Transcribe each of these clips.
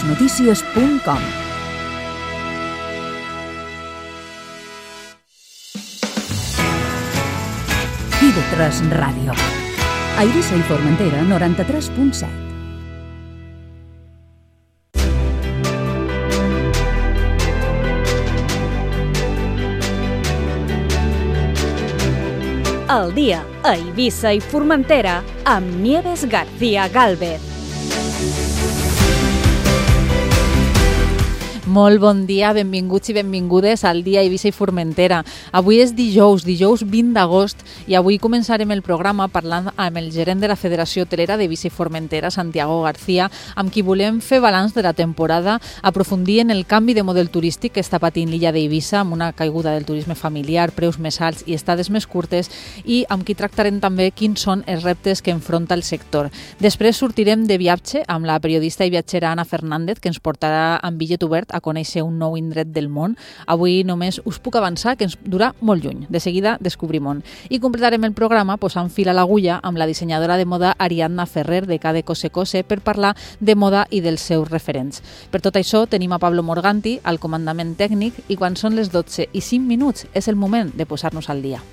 ivetresnotícies.com. IVETRES Ràdio. A Eivissa i Formentera, 93.7. El dia a Eivissa i Formentera amb Nieves García Gálvez. Molt bon dia, benvinguts i benvingudes al dia Eivissa i Formentera. Avui és dijous 20 d'agost, i avui començarem el programa parlant amb el gerent de la Federació Hotelera d'Eivissa i Formentera, Santiago García, amb qui volem fer balanç de la temporada, aprofundir en el canvi de model turístic que està patint l'illa d'Eivissa, amb una caiguda del turisme familiar, preus més alts i estades més curtes, i amb qui tractarem també quins són els reptes que enfronta el sector. Després sortirem de viatge amb la periodista i viatgera Ana Fernández, que ens portarà amb bitllet obert a conèixer un nou indret del món. Avui només us puc avançar que ens durà molt lluny. De seguida descobrim on. I completarem el programa posant fil a l'agulla amb la dissenyadora de moda Ariadna Ferrer de Cade Cose Cose per parlar de moda i dels seus referents. Per tot això tenim a Pablo Morganti al comandament tècnic, i quan són les 12:05 és el moment de posar-nos al dia.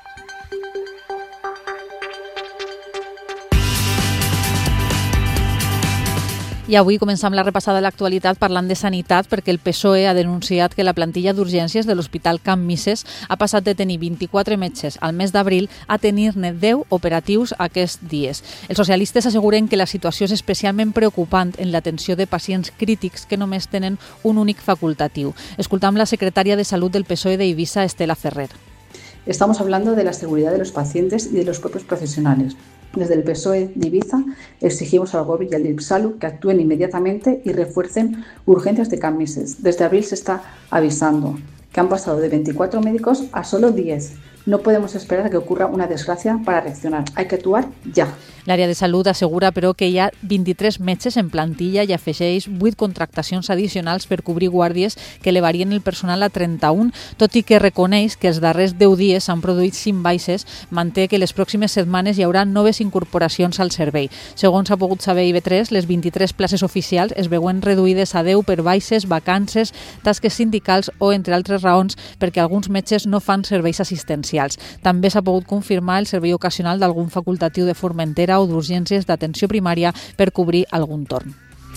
I avui començam la repassada de l'actualitat parlant de sanitat, perquè el PSOE ha denunciat que la plantilla d'urgències de l'Hospital Can Misses ha passat de tenir 24 metges al mes d'abril a tenir-ne 10 operatius aquests dies. Els socialistes asseguren que la situació és especialment preocupant en l'atenció de pacients crítics que només tenen un únic facultatiu. Escoltam la secretària de Salut del PSOE d'Eivissa, Estela Ferrer. Estamos hablando de la seguridad de los pacientes y de los propios profesionales. Desde el PSOE de Ibiza exigimos al Gobierno y al IPSALU que actúen inmediatamente y refuercen urgencias de Can Misses. Desde abril se está avisando que han pasado de 24 médicos a solo 10. No podemos esperar a que ocurra una desgracia para reaccionar. Hay que actuar ya. L'àrea de salut assegura, però, que hi ha 23 metges en plantilla i afegeix 8 contractacions addicionals per cobrir guàrdies que elevarien el personal a 31, tot i que reconeix que els darrers 10 dies s'han produït 5 baixes. Manté que les pròximes setmanes hi haurà noves incorporacions al servei. Segons ha pogut saber IB3, les 23 places oficials es veuen reduïdes a 10 per baixes, vacances, tasques sindicals o, entre altres raons, perquè alguns metges no fan serveis assistencials. També s'ha pogut confirmar el servei ocasional d'algun facultatiu de Formentera o d'urgències d'atenció primària per cobrir algun torn.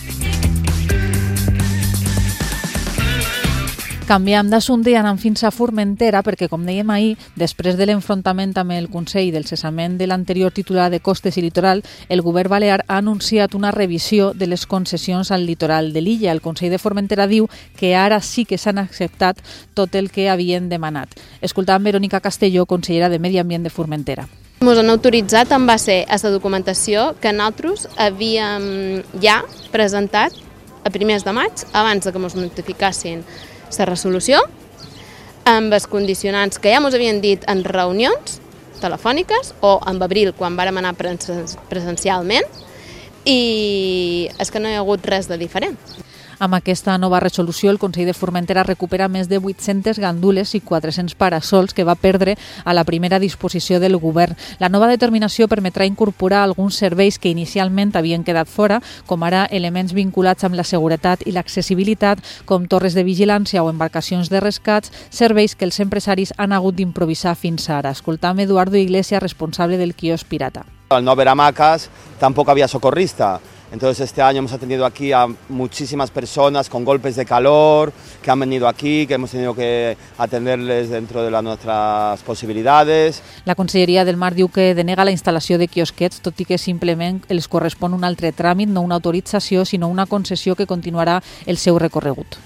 Canviem d'assumpte i anem fins a Formentera perquè, com dèiem ahir, després de l'enfrontament amb el Consell del cessament de l'anterior titular de Costes i Litoral, el govern balear ha anunciat una revisió de les concessions al litoral de l'illa. El Consell de Formentera diu que ara sí que s'han acceptat tot el que havien demanat. Escoltam Verónica Castelló, consellera de Medi Ambient de Formentera. Ens han autoritzat en base a aquesta documentació que nosaltres havíem ja presentat a primers de maig, abans de que ens notificassin la resolució, amb els condicionants que ja ens havien dit en reunions telefòniques o en abril, quan vàrem anar presencialment, i és que no hi ha hagut res de diferent. Amb aquesta nova resolució, el Consell de Formentera recupera més de 800 gandules i 400 parasols que va perdre a la primera disposició del govern. La nova determinació permetrà incorporar alguns serveis que inicialment havien quedat fora, com ara elements vinculats amb la seguretat i l'accessibilitat, com torres de vigilància o embarcacions de rescats, serveis que els empresaris han hagut d'improvisar fins ara. Escoltam Eduardo Iglesias, responsable del quiosc pirata. Al no haber hamacas, tampoco había socorrista. Entonces este año hemos atendido aquí a muchísimas personas con golpes de calor, que han venido aquí, que hemos tenido que atenderles dentro de nuestras posibilidades. La Conselleria del Mar diu que denega la instal·lació de quiosquets, tot i que simplement els correspon un altre tràmit, no una autorització, sinó una concessió que continuarà el seu recorregut.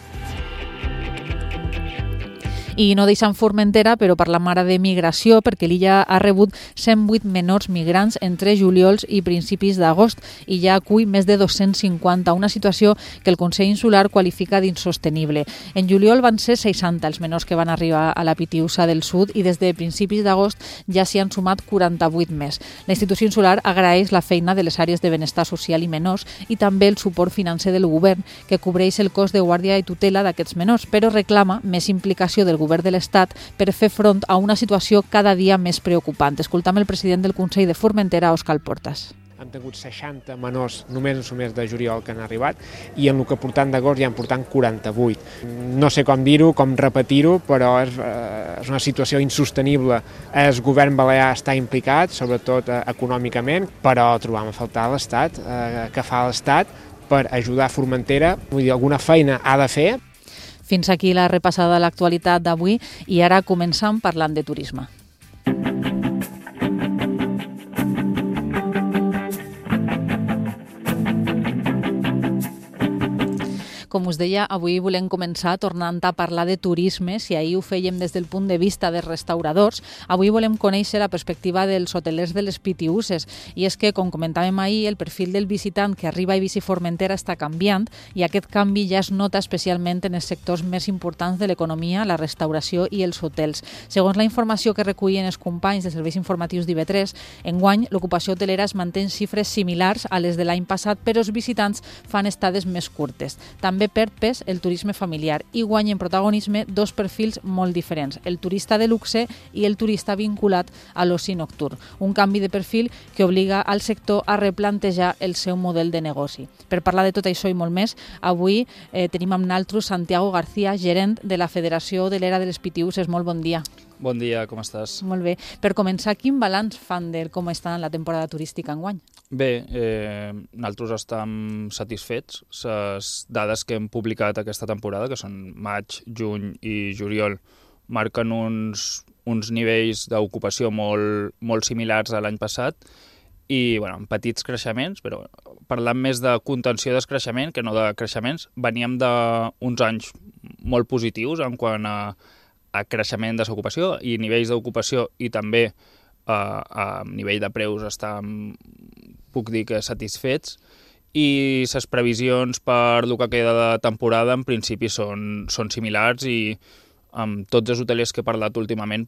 I no deixant Formentera, però parlam ara de migració, perquè l'illa ha rebut 108 menors migrants entre juliol i principis d'agost i ja acull més de 250, una situació que el Consell Insular qualifica d'insostenible. En juliol van ser 60 els menors que van arribar a la Pitiusa del Sud i des de principis d'agost ja s'hi han sumat 48 més. La institució insular agraeix la feina de les àrees de benestar social i menors i també el suport financer del govern, que cobreix el cost de guàrdia i tutela d'aquests menors, però reclama més implicació del govern de l'Estat per fer front a una situació cada dia més preocupant. Escoltam el president del Consell de Formentera, Òscar Portas. hem tingut 60 menors només en el mes de juliol que han arribat, i en el que portant d'agost ja en portant 48. No sé com dir-ho, com repetir-ho, però és una situació insostenible. El govern balear està implicat, sobretot econòmicament, però trobam a faltar l'Estat. Què fa l'Estat per ajudar Formentera? Vull dir, alguna feina ha de fer. Fins aquí la repassada de l'actualitat d'avui i ara comencem parlant de turisme. Com us deia, avui volem començar tornant a parlar de turisme. Si ahir ho fèiem des del punt de vista dels restauradors, avui volem conèixer la perspectiva dels hotelers de les Pitiüses. I és que, com comentàvem ahir, el perfil del visitant que arriba a Eivissa i Formentera està canviant i aquest canvi ja es nota especialment en els sectors més importants de l'economia, la restauració i els hotels. Segons la informació que recullen els companys dels serveis informatius d'IV3, enguany l'ocupació hotelera es manté en xifres similars a les de l'any passat, però els visitants fan estades més curtes. També perd pes el turisme familiar i guanya en protagonisme dos perfils molt diferents, el turista de luxe i el turista vinculat a l'oci nocturn. Un canvi de perfil que obliga al sector a replantejar el seu model de negoci. Per parlar de tot això i molt més, avui tenim amb naltros Santiago García, gerent de la Federació Hotelera de les Pitiüses. Molt bon dia. Bon dia, com estàs? Molt bé. Per començar, quin balanç fan de com està en la temporada turística enguany? Bé, nosaltres estem satisfets. Les dades que hem publicat aquesta temporada, que són maig, juny i juliol, marquen uns nivells d'ocupació molt similars a l'any passat i, amb petits creixements, però parlant més de contenció del creixement que no de creixements, veníem d'uns anys molt positius en quant a creixement de l'ocupació i nivells d'ocupació i també a nivell de preus estem, puc dir que satisfets, i les previsions per el que queda de temporada en principi són similars i amb tots els hotelers que he parlat últimament,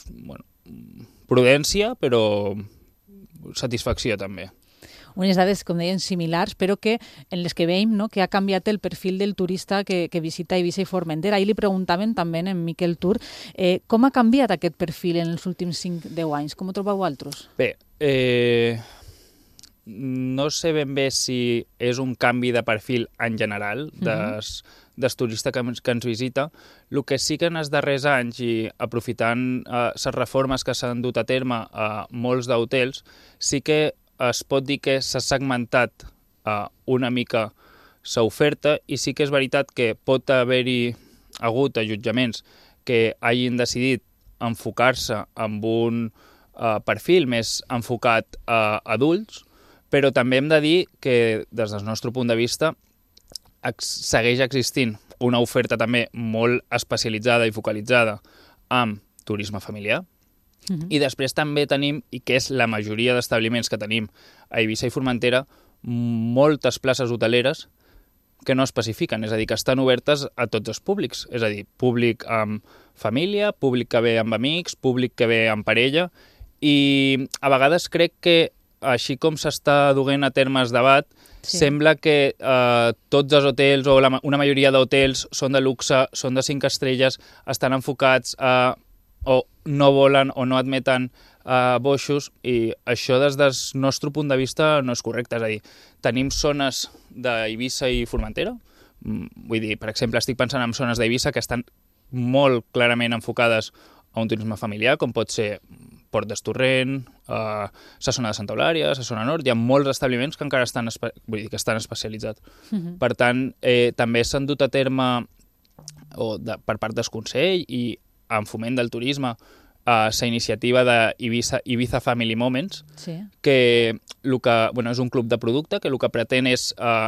prudència però satisfacció també. Unes dades, com deien, similars, però que en les que veiem que ha canviat el perfil del turista que visita Eivissa i Formentera. Ahir li preguntaven també en Miquel Tur com ha canviat aquest perfil en els últims 5-10 anys. Com ho trobeu vosaltres? Bé, no sé ben bé si és un canvi de perfil en general del turista que ens visita. El que sí que en els darrers anys, i aprofitant les reformes que s'han dut a terme a molts d'hotels, sí que es pot dir que s'ha segmentat una mica l'oferta i sí que és veritat que pot haver-hi hagut allotjaments que hagin decidit enfocar-se amb un perfil més enfocat a adults, però també hem de dir que des del nostre punt de vista segueix existint una oferta també molt especialitzada i focalitzada amb turisme familiar. I després també tenim, i que és la majoria d'establiments que tenim a Eivissa i Formentera, moltes places hoteleres que no especifiquen, és a dir, que estan obertes a tots els públics, és a dir, públic amb família, públic que ve amb amics, públic que ve amb parella, i a vegades crec que, així com s'està duent a termes debat, sembla que tots els hotels o una majoria d'hotels són de luxe, són de 5 estrelles, estan enfocats a o no volen o no admeten boixos, i això des del nostre punt de vista no és correcte. És a dir, tenim zones d'Eivissa i Formentera, vull dir, per exemple, estic pensant en zones d'Eivissa que estan molt clarament enfocades a un turisme familiar, com pot ser Port d'Estorrent, la zona de Santa Eulària, la zona nord. Hi ha molts establiments que encara estan especialitzats. Per tant, també s'han dut a terme per part del Consell i en foment del turisme la iniciativa d'Ibiza Family Moments, que és un club de producte que el que pretén és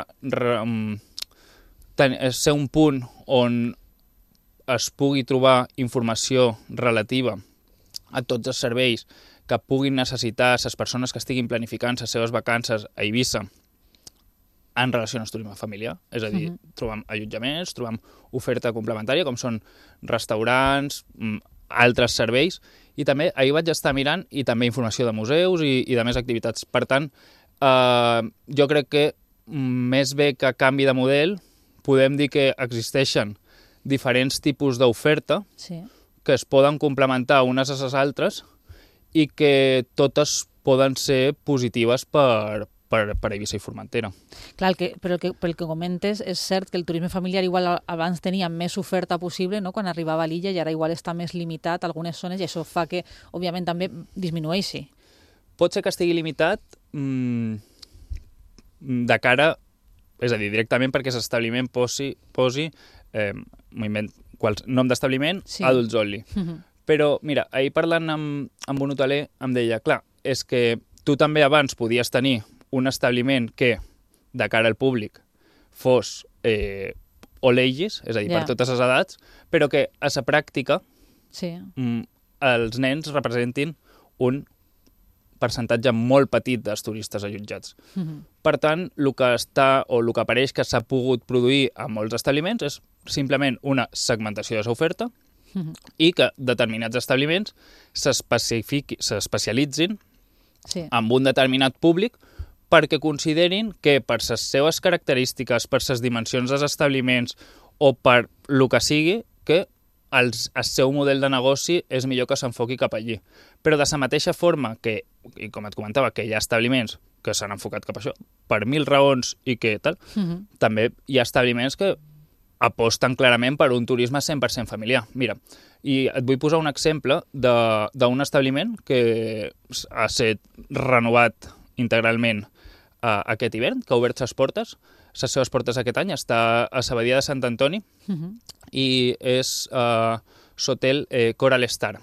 ser un punt on es pugui trobar informació relativa a tots els serveis que puguin necessitar les persones que estiguin planificant les seves vacances a Eivissa en relació al turisme familiar. És a dir, trobem allotjaments, trobem oferta complementària, com són restaurants, altres serveis, i també ahir vaig estar mirant i també informació de museus i de més activitats. Per tant, jo crec que més bé que canvi de model, podem dir que existeixen diferents tipus d'oferta que es poden complementar unes a les altres i que totes poden ser positives per Eivissa i Formentera. Clar, però pel que comentes, és cert que el turisme familiar igual abans tenia més oferta possible, no?, quan arribava a l'illa, i ara igual està més limitat a algunes zones, i això fa que, òbviament, també disminueixi. Pot ser que estigui limitat de cara, és a dir, directament perquè l'establiment posi nom d'establiment, sí. Adults only. Però, mira, ahir parlant amb un hoteler em deia, clar, és que tu també abans podies tenir un establiment que, de cara al públic, fos all ages, és a dir, per totes les edats, però que a la pràctica els nens representin un percentatge molt petit dels turistes allotjats. Per tant, el que apareix que s'ha pogut produir a molts establiments és simplement una segmentació de l'oferta i que determinats establiments s'especialitzin amb un determinat públic perquè considerin que per les seves característiques, per les dimensions dels establiments o per el que sigui, que el seu model de negoci és millor que s'enfoqui cap allí. Però de la mateixa forma que, i com et comentava, que hi ha establiments que s'han enfocat cap a això per 1000 raons i que tal, també hi ha establiments que aposten clarament per un turisme 100% familiar. Mira, i et vull posar un exemple d'un establiment que ha estat renovat integralment aquest hivern, que ha obert les seves portes aquest any, està a la badia de Sant Antoni i és l'hotel Coral Star.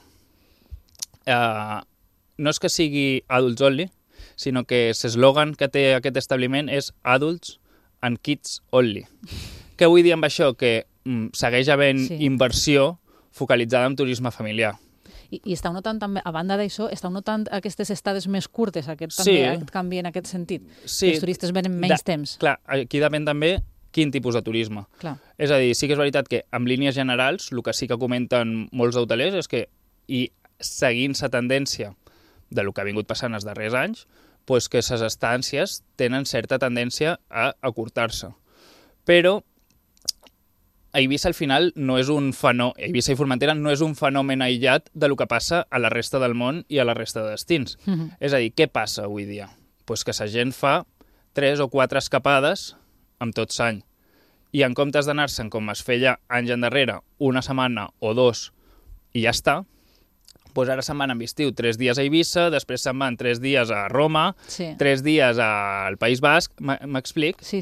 No és que sigui Adults Only, sinó que l'eslògan que té aquest establiment és Adults and Kids Only. Què vull dir amb això? Que segueix havent inversió focalitzada en turisme familiar. I estàu notant també, a banda d'això, estàu notant aquestes estades més curtes, aquest canvi en aquest sentit? Sí. Els turistes venen menys temps. Clar, aquí depèn també quin tipus de turisme. Clar. És a dir, sí que és veritat que en línies generals, el que sí que comenten molts hotelers és que, i seguint la tendència de lo que ha vingut passant els darrers anys, pues que les estàncies tenen certa tendència a acurtar-se. Però Eivissa al final no és un fenomen, Eivissa i Formentera no és un fenomen aïllat de lo que passa a la resta del món i a la resta de destins. És a dir, què passa avui dia? Pues que la gent fa 3 o 4 escapades amb tot l'any. I en comptes d'anar-se'n com es feia anys endarrere, una setmana o 2 i ja està, pues ara se'n van en estiu 3 dies a Eivissa, després se'n van 3 dies a Roma, 3 dies al País Basc, m'explic? Sí.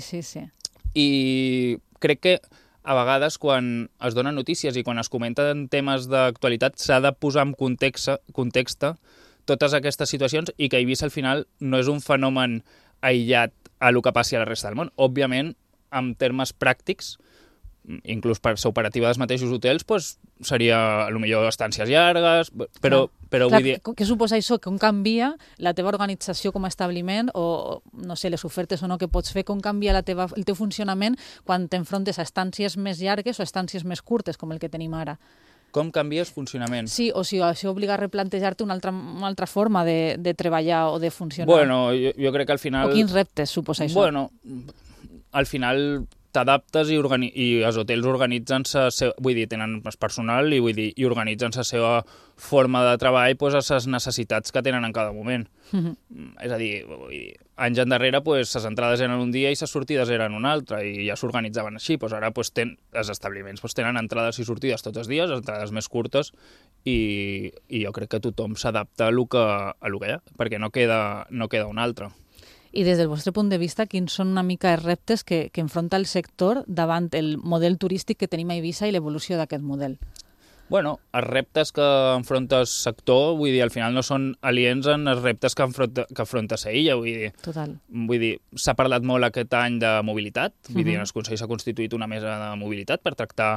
I crec que a vegades quan es donen notícies i quan es comenten temes d'actualitat s'ha de posar en context totes aquestes situacions i que Eivissa al final no és un fenomen aïllat a el que passi a la resta del món. Òbviament, en termes pràctics, inclús per la operativa dels mateixos hotels, pues, seria potser estàncies llargues, però vull dir... Què suposa això? Com canvia la teva organització com a establiment o, no sé, les ofertes o no que pots fer, com canvia el teu funcionament quan t'enfrontes a estàncies més llargues o estàncies més curtes, com el que tenim ara? Com canvia el funcionament? Sí, o sigui, això obliga a replantejar-te una altra forma de treballar o de funcionar. Bueno, jo crec que al final... O quins reptes suposa això? Bueno, al final t'adaptes i els hotels organitzen tenen més personal i organitzen la seva forma de treball a les necessitats que tenen en cada moment. És a dir, anys endarrere les entrades eren un dia i les sortides eren un altre i ja s'organitzaven així. Ara els establiments tenen entrades i sortides tots els dies, entrades més curtes i jo crec que tothom s'adapta a lo que hi ha, perquè no queda un altre. I des del vostre punt de vista, quins són una mica els reptes que enfronta el sector davant el model turístic que tenim a Eivissa i l'evolució d'aquest model? Bueno, els reptes que enfronta el sector, vull dir, al final no són aliens en els reptes que afronta la illa, vull dir. Total. Vull dir, s'ha parlat molt aquest any de mobilitat, vull dir, en el Consell s'ha constituït una mesa de mobilitat per tractar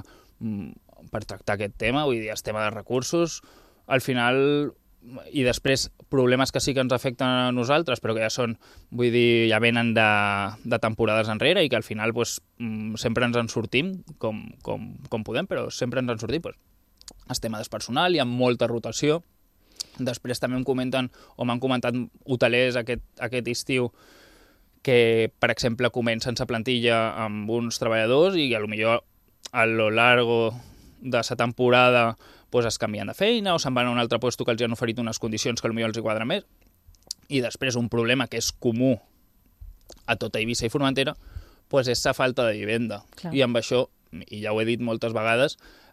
aquest tema, vull dir, el tema de recursos, al final... I després problemes que sí que ens afecten a nosaltres, però que ja són, vull dir, ja venen de temporades enrere i que al final sempre ens en sortim com podem, però sempre ens en sortim. El tema del personal, hi ha molta rotació. Després també m'han comentat hotelers aquest estiu que, per exemple, comencen la plantilla amb uns treballadors i potser a lo largo de la temporada es canvien de feina o se'n van a un altre lloc que els han oferit unes condicions que potser els quadren més. I després un problema que és comú a tota Eivissa i Formentera és la falta de vivenda. Clar. I amb això, i ja ho he dit moltes vegades,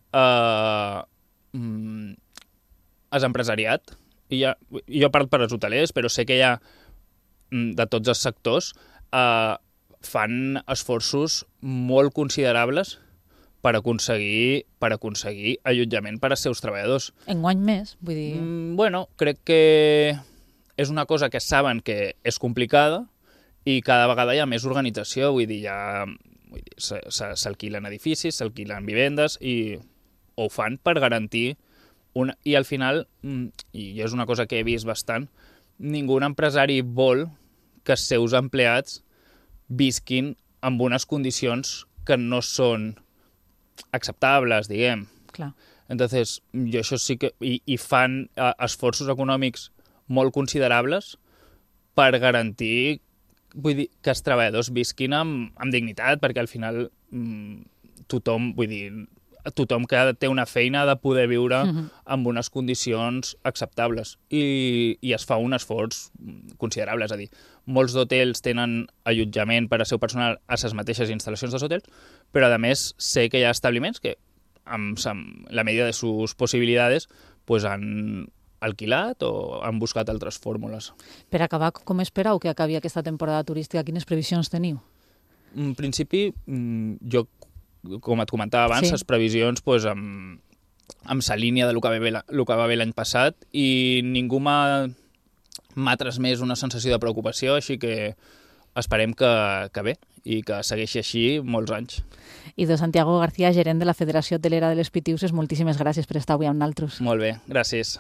és empresariat, i jo parlo per als hotelers, però sé que hi ha de tots els sectors, fan esforços molt considerables per aconseguir allotjament per als seus treballadors. Enguany més, vull dir... Bueno, crec que és una cosa que saben que és complicada i cada vegada hi ha més organització, vull dir, s'alquilen edificis, s'alquilen vivendes i ho fan per garantir i al final, i és una cosa que he vist bastant, ningú empresari vol que els seus empleats visquin amb unes condicions que no són acceptables, diguem. Clar. Entonces, jo això sí que... I fan esforços econòmics molt considerables per garantir, vull dir, que els treballadors visquin amb dignitat, perquè al final tothom que té una feina ha de poder viure amb unes condicions acceptables i es fa un esforç considerable, és a dir, molts d'hotels tenen allotjament per al seu personal a les mateixes instal·lacions dels hotels, però a més sé que hi ha establiments que amb la medida de sus possibilitats han alquilat o han buscat altres fórmules. Per acabar, com espereu que acabi aquesta temporada turística? Quines previsions teniu? En principi, jo, com et comentava abans, les previsions amb la línia del que va bé l'any passat i ningú m'ha transmès una sensació de preocupació, així que esperem que bé i que segueixi així molts anys. I de Santiago García, gerent de la Federació Hotelera de les Pitiuses, moltíssimes gràcies per estar avui amb nosaltres. Molt bé, gràcies.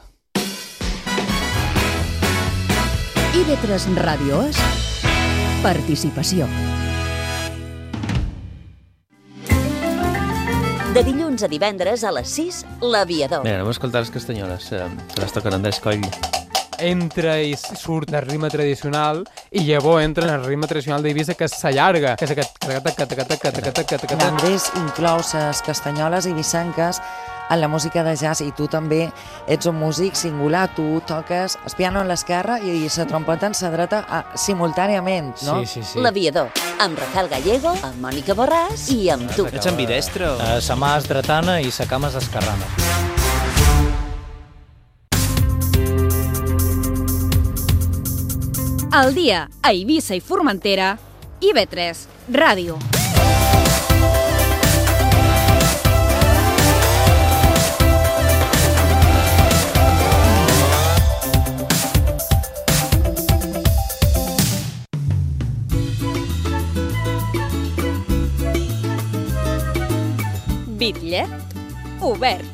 IB3 Ràdio és participació. De dilluns a divendres a les 6, l'Aviador. Bé, anem a escoltar les castanyoles, que les toquen Andrés Coll. Entra i surt el ritme tradicional i llavors entra en el ritme tradicional d'Eivissa, que s'allarga, que és aquest... Andrés inclou les castanyoles eivissenques en la música de jazz i tu també ets un músic singular, tu toques el piano en l'esquerra i la trompeta en la dreta simultàniament, no? Sí. L'Aviador, amb Rafael Gallego, amb Mònica Borràs i amb tu. Ets ambidestre? Sa mà és dretana i sa cama és esquerrana. Al dia a Eivissa i Formentera, IB3 Ràdio. Bitllet obert.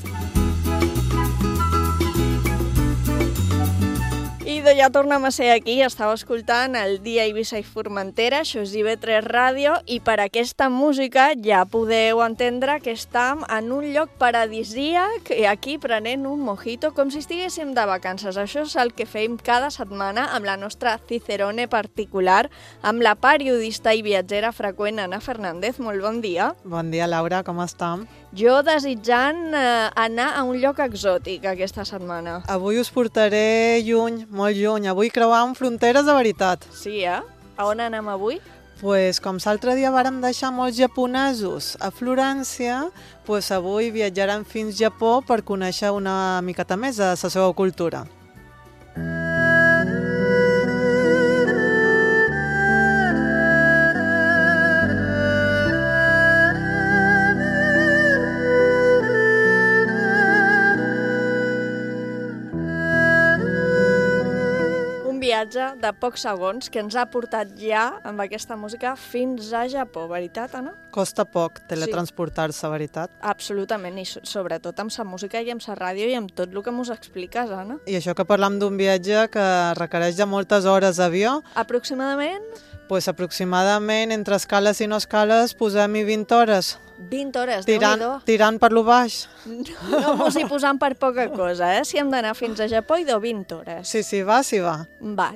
I ja tornem a ser aquí, estava escoltant el dia Eivissa i Formentera, això és IB3 Ràdio, i per aquesta música ja podeu entendre que estem en un lloc paradisíac i aquí prenent un mojito com si estiguéssim de vacances. Això és el que fem cada setmana amb la nostra Cicerone particular, amb la periodista i viatgera freqüent Anna Fernández. Molt bon dia. Bon dia, Laura, com estem? Jo desitjant anar a un lloc exòtic aquesta setmana. Avui us portaré lluny, molt lluny. Avui creuam fronteres de veritat. Sí, A on anem avui? Pues, com l'altre dia vàrem deixar molts japonesos a Florència, pues avui viatjarem fins al Japó per conèixer una miqueta més de la seva cultura. Viatge de pocs segons que ens ha portat ja amb aquesta música fins a Japó, veritat, Anna? Costa poc teletransportar-se, veritat? Absolutament, i sobretot amb sa música i amb sa ràdio i amb tot el que mos expliques, Anna. I això que parlam d'un viatge que requereix de moltes hores d'avió. Aproximadament? Pues aproximadament, entre escales i no escales, posem-hi 20 hores. 20 hores, Déu-n'hi-do. Tirant per lo baix. No mos hi posam per poca cosa, Si hem d'anar fins a Japó i de 20 hores. Sí, va. Val.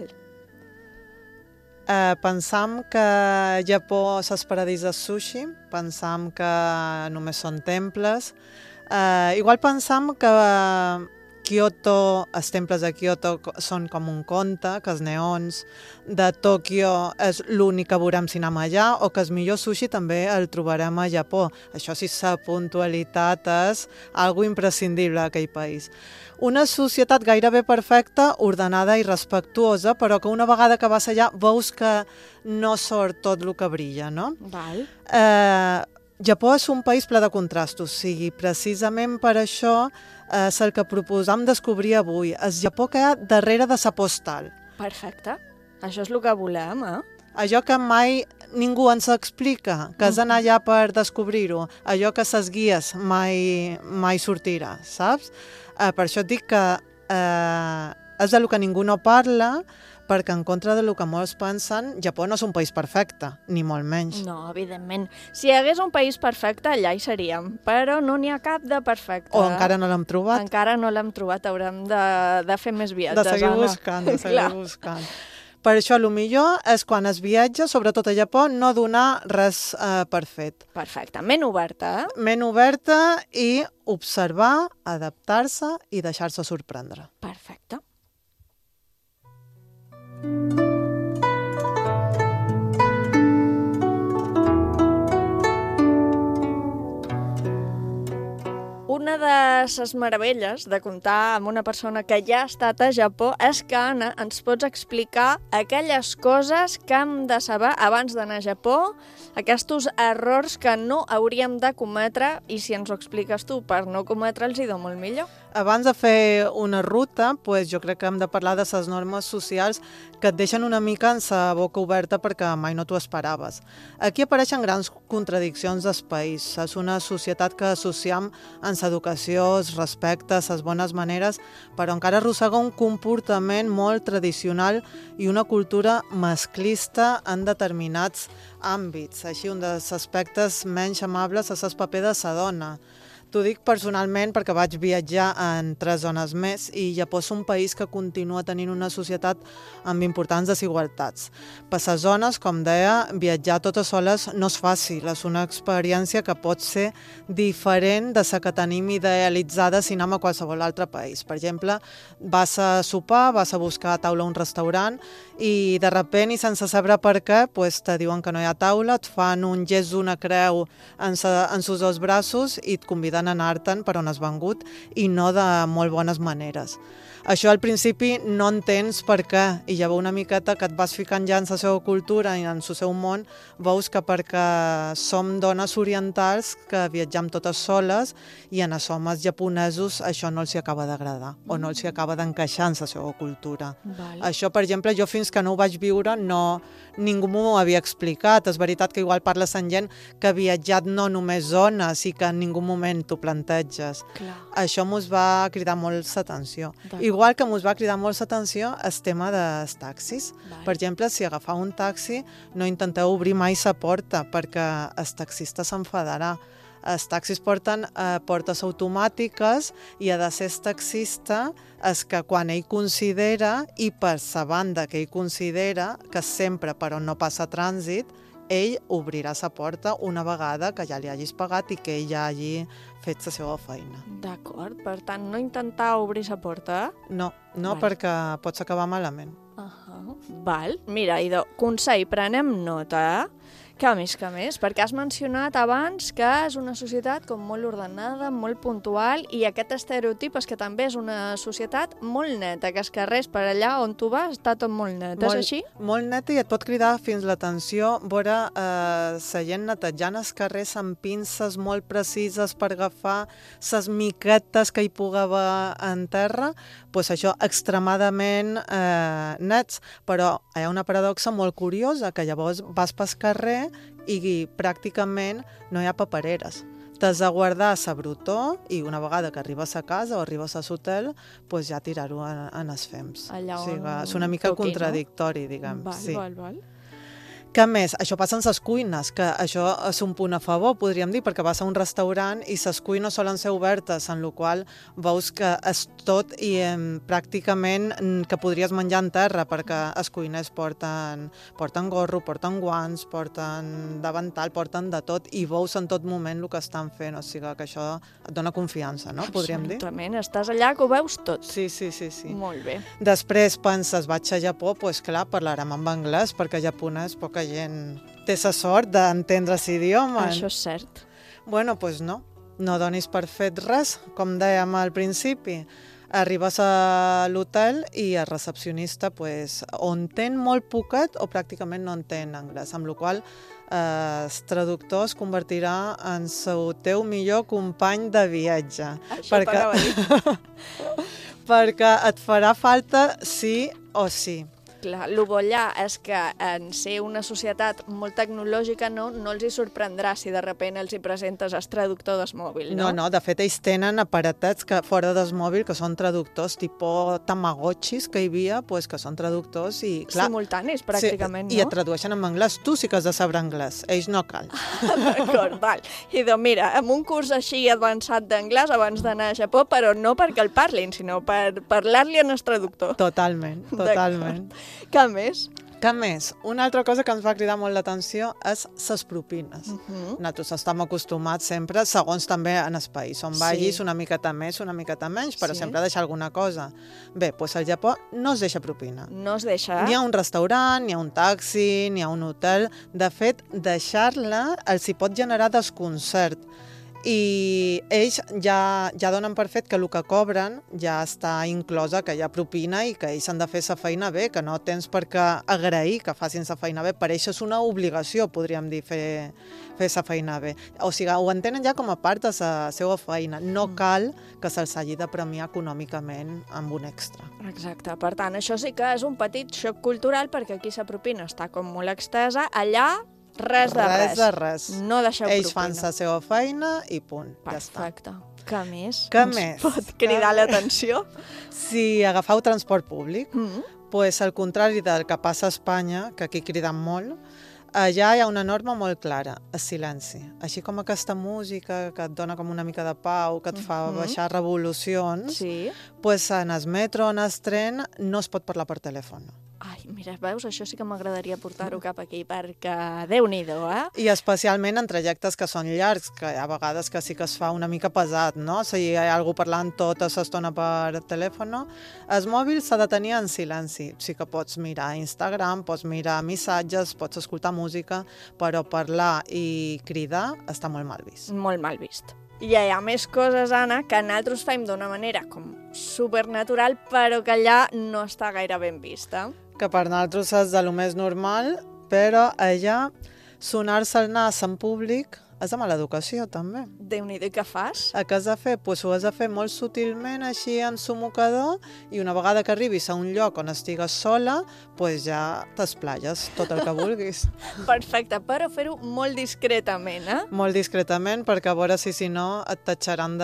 Pensam que Japó és el paradís del sushi, pensam que només són temples. Igual pensam que Kyoto, els temples de Kyoto són com un conte, que els neons de Tòquio és l'únic que veurem cinema allà, o que el millor sushi també el trobarem a Japó. Això sí, la puntualitat és algo imprescindible a aquell país. Una societat gairebé perfecta, ordenada i respectuosa, però que una vegada que vas allà veus que no sort tot el que brilla, no? Val. Japó és un país ple de contrastos, o sigui, precisament per això és el que proposam descobrir avui. És Japó que hi ha darrere de sa postal. Perfecte. Això és el que volem, Allò que mai ningú ens explica, que has d'anar allà per descobrir-ho. Allò que ses guies mai sortirà, saps? Per això et dic que és del que ningú no parla, perquè en contra del que molts pensen, Japó no és un país perfecte, ni molt menys. No, evidentment. Si hi hagués un país perfecte, allà hi seríem, però no n'hi ha cap de perfecte. O encara no l'hem trobat. Encara no l'hem trobat, haurem de fer més viatges. De seguir buscant, Per això, el millor és quan es viatja, sobretot a Japó, no donar res per fet. Perfecte, ment oberta, Ment oberta i observar, adaptar-se i deixar-se sorprendre. Perfecte. Una de les meravelles de comptar amb una persona que ja ha estat a Japó és que, Anna, ens pots explicar aquelles coses que hem de saber abans d'anar a Japó, aquests errors que no hauríem de cometre, i si ens ho expliques tu per no cometre'ls, hi do molt millor. Abans de fer una ruta, jo crec que hem de parlar de les normes socials que et deixen una mica en sa boca oberta perquè mai no t'ho esperaves. Aquí apareixen grans contradiccions del país. És una societat que associem en l'educació, el respecte, les bones maneres, però encara arrossega un comportament molt tradicional i una cultura masclista en determinats àmbits. Així, un dels aspectes menys amables és el paper de la dona. T'ho dic personalment perquè vaig viatjar en 3 zones més i Japó és un país que continua tenint una societat amb importants desigualtats. Per les zones, com deia, viatjar totes soles no és fàcil, és una experiència que pot ser diferent de la que tenim idealitzada si anem a qualsevol altre país. Per exemple, vas a sopar, vas a buscar taula a un restaurant i de sobte i sense saber per què te diuen que no hi ha taula, et fan un gest d'una creu en sus 2 braços i et conviden a anar-te'n per on has vengut i no de molt bones maneres. Això al principi no entens per què i ja veu una miqueta que et vas ficant ja en la seva cultura i en el seu món, veus que perquè som dones orientals que viatjam totes soles i en això els japonesos això no els acaba d'agradar o no els acaba d'encaixar en la seva cultura. Vale. Això, per exemple, jo fins que no ho vaig viure ningú m'ho havia explicat. És veritat que igual parles amb gent que ha viatjat no només zones i que en ningú moment t'ho planteges. Clar. Això mos va cridar molt l'atenció. Igual que mos va cridar molt l'atenció el tema dels taxis. Vale. Per exemple, si agafau un taxi, no intenteu obrir mai la porta perquè el taxista s'enfadarà. Els taxis porten portes automàtiques i ha de ser el taxista és que quan ell considera, i per la banda que ell considera, que sempre per on no passa trànsit, ell obrirà la porta una vegada que ja li hagis pagat i que ell ja hagi fet la seva feina. D'acord, per tant, no intentar obrir la porta? No, Vale. perquè pots acabar malament. Val, mira, idò, consell, prenem nota, que més, perquè has mencionat abans que és una societat com molt ordenada, molt puntual, i aquest estereotip és que també és una societat molt neta, que els carrers per allà on tu vas està tot molt net, és així? Molt neta i et pot cridar fins l'atenció veure la gent netejant els carrers amb pinces molt precises per agafar les miquetes que hi pugui haver en terra, doncs això extremadament nets, però hi ha una paradoxa molt curiosa, que llavors vas pel carrer i pràcticament no hi ha papereres. T'has de guardar la brutor i una vegada que arribes a casa o arribes a l'hotel, doncs ja tirar-ho en els fems. Allà on és una mica toqui, contradictori, diguem. Val, sí. val. Què més? Això passa en les cuines, que això és un punt a favor, podríem dir, perquè vas a un restaurant i les cuines solen ser obertes, en la qual veus que és tot i pràcticament que podries menjar en terra, perquè els cuiners porten gorro, porten guants, porten davantal, porten de tot i veus en tot moment el que estan fent, o sigui que això et dona confiança, no? Podríem dir. Absolutament, estàs allà que ho veus tot. Sí. Molt bé. Després penses, vaig a Japó, doncs clar, parlarem en anglès, perquè japonès poca gent té la sort d'entendre l'idioma. Això és cert. Bueno, doncs no donis per fet res, com dèiem al principi. Arribes a l'hotel i el recepcionista o entén molt poquet o pràcticament no entén anglès, amb la qual el traductor es convertirà en el teu millor company de viatge. Això t'anava a dir. Perquè et farà falta sí o sí. Clar, el bo allà és que en ser una societat molt tecnològica no els hi sorprendrà si de sobte els hi presentes el traductor del mòbil, no? No, de fet ells tenen aparatats fora del mòbil que són traductors, tipus tamagotxis que hi havia, que són traductors i... Clar, simultanis, pràcticament, no? I et tradueixen en anglès. Tu sí que has de saber anglès, ells no cal. D'acord, val. I doncs mira, amb un curs així avançat d'anglès abans d'anar a Japó, però no perquè el parlin, sinó per parlar-li en el traductor. Totalment. Què més? Què més? Una altra cosa que ens va cridar molt l'atenció és les propines. Nosaltres estem acostumats sempre, segons també en el país, on vagis una miqueta més, una miqueta menys, però sempre deixar alguna cosa. Bé, doncs al Japó no es deixa propina. No es deixa? Ni a un restaurant, ni a un taxi, ni a un hotel. De fet, deixar-la els hi pot generar desconcert. I ells ja donen per fet que el que cobren ja està inclosa aquella propina i que ells han de fer la feina bé, que no tens per què agrair que facin la feina bé. Per ells és una obligació, podríem dir, fer la feina bé. O sigui, ho entenen ja com a part de la seva feina. No cal que se'ls hagi de premiar econòmicament amb un extra. Exacte. Per tant, això sí que és un petit xoc cultural perquè aquí la propina està com molt extesa. Allà res de res. No deixeu propina. Ells fan la seva feina i punt. Perfecte. Què més? Què més? Pot cridar l'atenció? Si agafeu transport públic, doncs al contrari del que passa a Espanya, que aquí criden molt, allà hi ha una norma molt clara, el silenci. Així com aquesta música que et dona com una mica de pau, que et fa baixar revolucions, doncs en el metro, en el tren, no es pot parlar per telèfon. Ai, mira, veus, això sí que m'agradaria portar-ho cap aquí, perquè Déu-n'hi-do, I especialment en trajectes que són llargs, que hi ha vegades que sí que es fa una mica pesat, no? Si hi ha algú parlant tota l'estona per telèfon, el mòbil s'ha de tenir en silenci. Sí que pots mirar Instagram, pots mirar missatges, pots escoltar música, però parlar i cridar està molt mal vist. Molt mal vist. I hi ha més coses, Anna, que nosaltres fem d'una manera com supernatural, però que allà no està gaire ben vista. Que per nosaltres és de lo més normal, però allà sonar-se el nas en públic és de mala educació, també. Déu-n'hi-do, què fas? Què has de fer? Doncs ho has de fer molt sutilment, així en su mocador, i una vegada que arribis a un lloc on estigues sola, doncs ja t'esplayes tot el que vulguis. Perfecte, però fer-ho molt discretament, Molt discretament, perquè a veure si no et tatxaran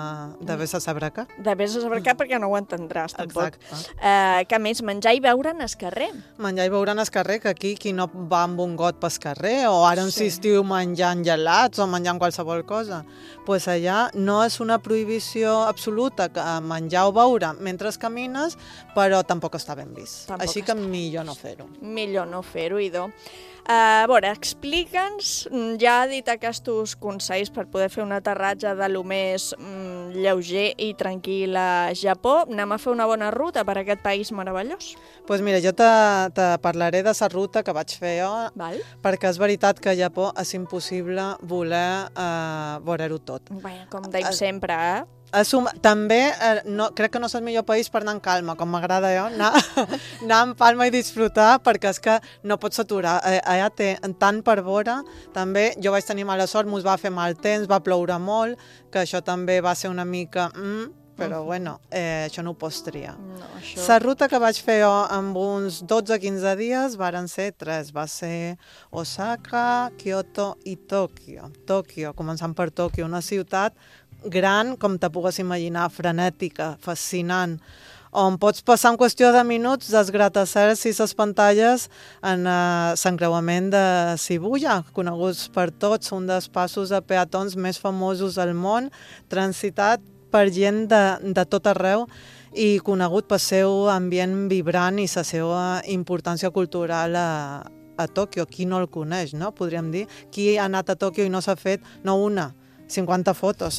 de vés a saber què. De vés a saber què, perquè no ho entendràs, tampoc. Què més? Menjar i beure en el carrer? Menjar i beure en el carrer, que aquí qui no va amb un got pel carrer, o ara en estiu menjant gelats, o menjant qualsevol cosa. Doncs allà no és una prohibició absoluta que menjar o beure mentre camines, però tampoc està ben vist. Així que millor no fer-ho. Millor no fer-ho, idò. A veure, explica'ns, ja ha dit aquests consells per poder fer un aterratge de lo més lleuger i tranquil a Japó. Anem a fer una bona ruta per aquest país meravellós. Doncs mira, jo te parlaré de la ruta que vaig fer jo, perquè és veritat que a Japó és impossible voler veure-ho tot. Bé, com deim sempre, També crec que no és el millor país per anar en calma, com m'agrada jo, anar en palma i disfrutar, perquè és que no pots aturar. Allà té tant per veure. També jo vaig tenir mala sort, mos va fer mal temps, va ploure molt, que això també va ser una mica... però bueno, això no ho pots triar. La ruta que vaig fer jo amb uns 12-15 dies varen ser 3. Va ser Osaka, Kyoto i Tòquio. Tòquio, començant per Tòquio, una ciutat gran, com te pugues imaginar, frenètica, fascinant, on pots passar en qüestió de minuts dels gratacels i les pantalles en l'encreuament de Shibuya, coneguts per tots, un dels passos de peatons més famosos del món, transitat per gent de tot arreu i conegut pel seu ambient vibrant i la seva importància cultural a Tòquio. Qui no el coneix, no? Podríem dir. Qui ha anat a Tòquio i no s'ha fet, no una, 50 fotos,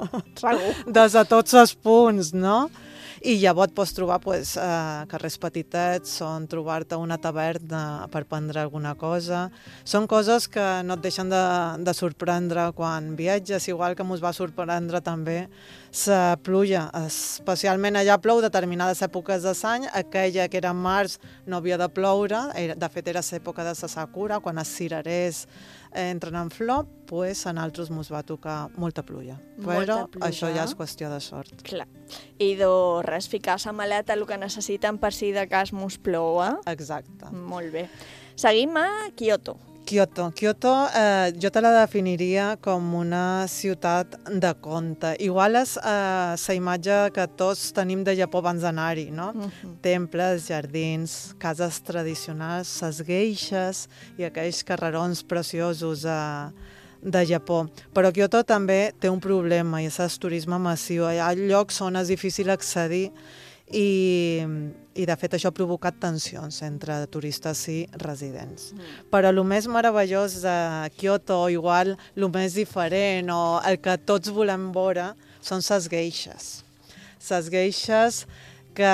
des de tots els punts, no? I llavors pots trobar carrers petitets on trobar-te una taverna per prendre alguna cosa. Són coses que no et deixen de sorprendre quan viatges, igual que mos va sorprendre també la pluja. Especialment allà plou determinades èpoques de l'any, aquella que era en març no havia de ploure, de fet era l'època de la sakura, quan els cirerers entren en flor, en altres mos va tocar molta pluja. Però això ja és qüestió de sort. Clar. I res, ficar a la maleta el que necessiten per si de cas mos plou, eh? Exacte. Molt bé. Seguim a Kyoto. Kyoto jo te la definiria com una ciutat de conte. Igual és la imatge que tots tenim de Japó abans d'anar-hi, no? Temples, jardins, cases tradicionals, les geishas i aquells carrerons preciosos de Japó. Però Kyoto també té un problema i és el turisme massiu. Hi ha llocs on és difícil accedir i de fet això ha provocat tensions entre turistes i residents. Però el més meravellós de Kyoto, o igual el més diferent o el que tots volem veure, són les geishas. Les geishas que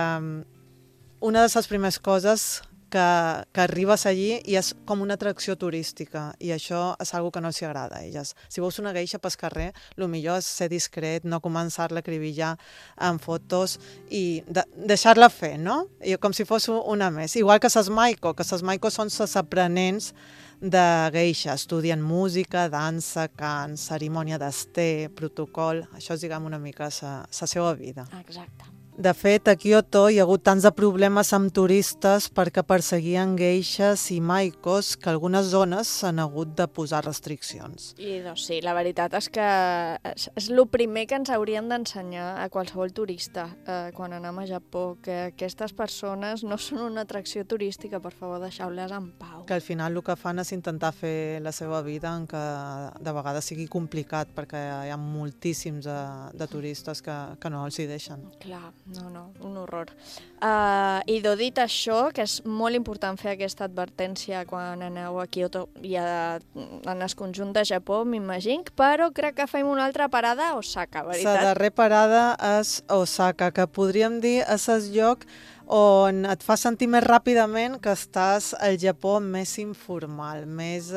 una de les primeres coses que arribes allí i és com una atracció turística i això és una que no els agrada a elles. Si veus una geisha pel carrer, el millor és ser discret, no començar-la a acribillar en fotos i deixar-la fer, no? I com si fos una més. Igual que les maiko, són les aprenents de geisha, estudien música, dansa, cant, cerimònia d'esté, protocol, això és, diguem, una mica la seva vida. Exacte. De fet, a Kyoto hi ha hagut tants de problemes amb turistes perquè perseguien geishas i maikos que algunes zones s'han hagut de posar restriccions. I doncs sí, la veritat és que és el primer que ens haurien d'ensenyar a qualsevol turista quan anem a Japó, que aquestes persones no són una atracció turística, per favor, deixeu-les en pau. Que al final el que fan és intentar fer la seva vida en què de vegades sigui complicat perquè hi ha moltíssims de turistes que no els hi deixen. Clar. No, un horror. I dit això, que és molt important fer aquesta advertència quan aneu a Kyoto i en el conjunt de Japó, m'imagino, però crec que fem una altra parada a Osaka, veritat? La darrera parada és Osaka, que podríem dir és el lloc on et fa sentir més ràpidament que estàs al Japó més informal, més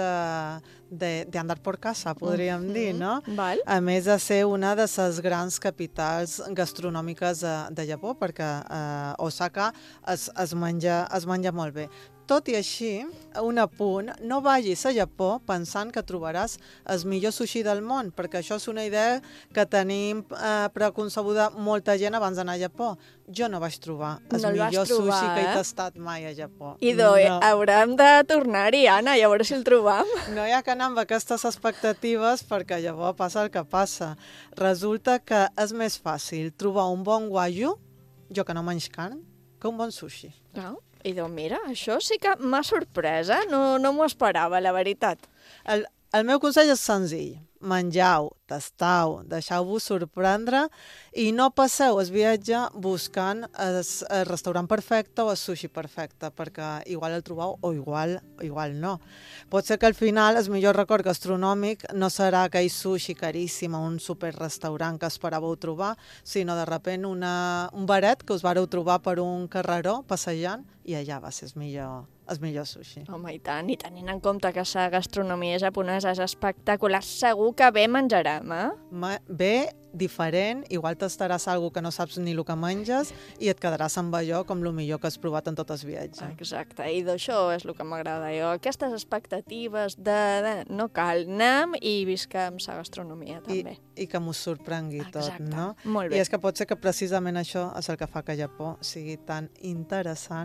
de andar por casa, podríem dir, no? Val. A més de ser una de les grans capitals gastronòmiques de Japó, perquè a Osaka es menja molt bé. Tot i així, un apunt, no vagis a Japó pensant que trobaràs el millor sushi del món, perquè això és una idea que tenim preconcebuda molta gent abans d'anar a Japó. Jo no vaig trobar el millor sushi que he tastat mai a Japó. I haurem de tornar-hi, Anna, i a veure si el trobam. No hi ha que anar amb aquestes expectatives perquè llavors passa el que passa. Resulta que és més fàcil trobar un bon wagyu, jo que no menys carn, que un bon sushi. I doncs mira, això sí que m'ha sorprès, no m'ho esperava, la veritat. El meu consell és senzill. Mengeu, tasteu, deixeu-vos sorprendre i no passeu el viatge buscant el restaurant perfecte o el sushi perfecte, perquè igual el trobeu o igual no. Pot ser que al final el millor record gastronòmic no serà aquell sushi caríssim a un superrestaurant que esperàveu trobar, sinó de repent un baret que us vareu trobar per un carreró passejant i allà va ser el millor sushi. Home, i tant, i tenint en compte que la gastronomia japonesa és espectacular, segur que bé menjarem, Bé, diferent, igual tastaràs alguna que no saps ni el que menges i et quedaràs amb allò com el millor que has provat en tot el viatge. Exacte, i d'això és el que m'agrada jo. Aquestes expectatives de no cal, anem i visquem la gastronomia també. I que m'ho sorprengui tot, no? Molt bé. I és que pot ser que precisament això és el que fa que Japó sigui tan interessant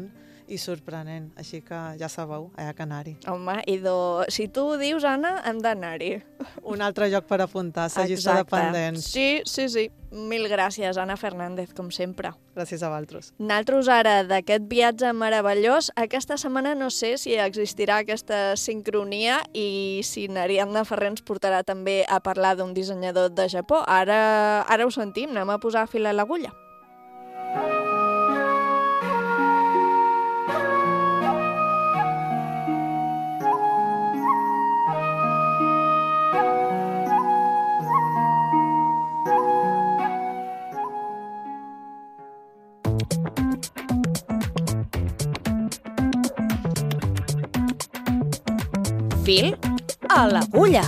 i sorprenent. Així que ja sabeu, allà que anar-hi. Home, si tu ho dius, Anna, hem d'anar-hi. Un altre lloc per apuntar, la llista de pendents. Sí. Mil gràcies, Anna Fernández, com sempre. Gràcies a vosaltres. Nosaltres ara, d'aquest viatge meravellós, aquesta setmana no sé si existirà aquesta sincronia i si n'Ariadna Ferrer ens portarà també a parlar d'un dissenyador de Japó. Ara ho sentim, anem a posar fil a l'agulla. Fil a l'agulla.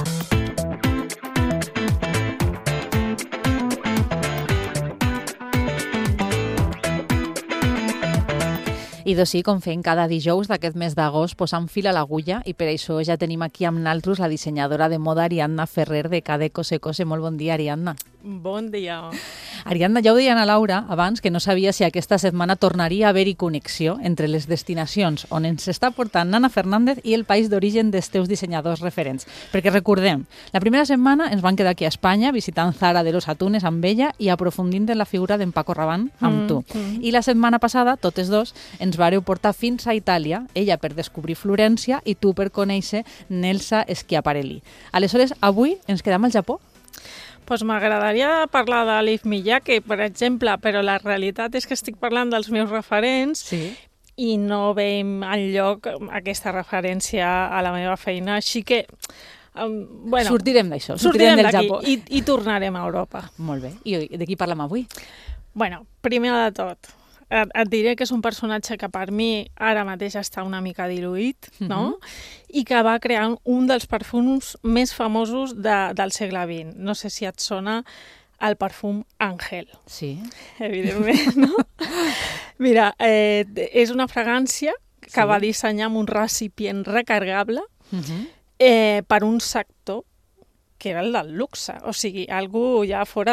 I doncs sí, com fem cada dijous d'aquest mes d'agost, posant fil a l'agulla, i per això ja tenim aquí amb naltros la dissenyadora de moda Ariadna Ferrer de Cade Cose Cose. Molt bon dia, Ariadna. Bon dia. Ariadna, ja ho deia a Laura abans, que no sabia si aquesta setmana tornaria a haver-hi connexió entre les destinacions on ens està portant Anna Fernández i el país d'origen dels teus dissenyadors referents. Perquè recordem, la primera setmana ens van quedar aquí a Espanya visitant Zara de los Atunes amb ella i aprofundint en la figura d'en Paco Rabanne amb tu. I la setmana passada, totes dos, ens vareu portar fins a Itàlia, ella per descobrir Florència i tu per conèixer Nelsa Schiaparelli. Aleshores, avui ens quedem al Japó? Pues m'agradaria parlar de Liv Miyake, per exemple, però la realitat és que estic parlant dels meus referents i no veiem enlloc aquesta referència a la meva feina, així que bueno, sortirem d'això, sortirem del Japó. I tornarem a Europa. Molt bé. I de qui parlem avui? Bueno, primer de tot, et diré que és un personatge que per mi ara mateix està una mica diluït, no? I que va crear un dels perfums més famosos del segle XX. No sé si et sona el perfum Ángel. Sí. Evidentment, no? Mira, és una fragància que va dissenyar amb un recipient recargable per un sector que era el del luxe, o sigui, algú ja fora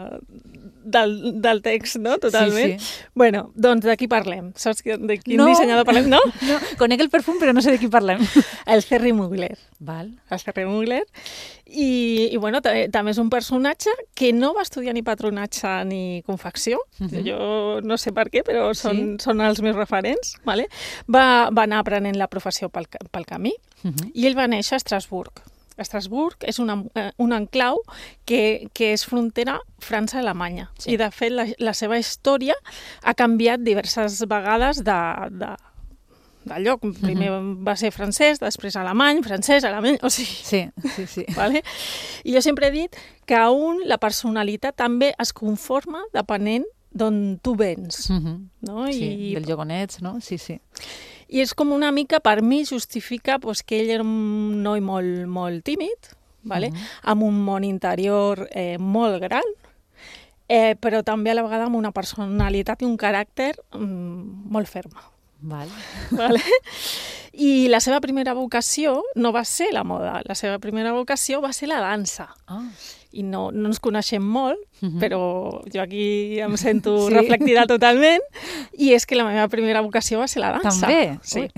del text, no? Totalment. Sí. Bueno, doncs de qui parlem? Saps de quin dissenyador parlem? No? No, conec el perfum, però no sé de qui parlem. El Thierry Mugler. Val. El Thierry Mugler. I bueno, també és un personatge que no va estudiar ni patronatge ni confecció. Jo no sé per què, però són els meus referents. Vale? Va anar aprenent la professió pel camí i ell va néixer a Estrasburg. Estrasburg és un enclau que és frontera França-Alemanya. I, de fet, la seva història ha canviat diverses vegades de lloc. Primer va ser francès, després alemany, francès, alemany... O sigui, sí. Vale? I jo sempre he dit que la personalitat també es conforma depenent d'on tu vens. No? Sí, del lloc on ets, no? Sí. I és com una mica, per mi, justifica que ell era un noi molt tímid, vale? Amb un món interior molt gran, però també a la vegada amb una personalitat i un caràcter molt ferma. Vale? I la seva primera vocació no va ser la moda, la seva primera vocació va ser la dansa. I no ens coneixem molt, però jo aquí em sento reflectida totalment, i és que la meva primera vocació va ser la dansa. També?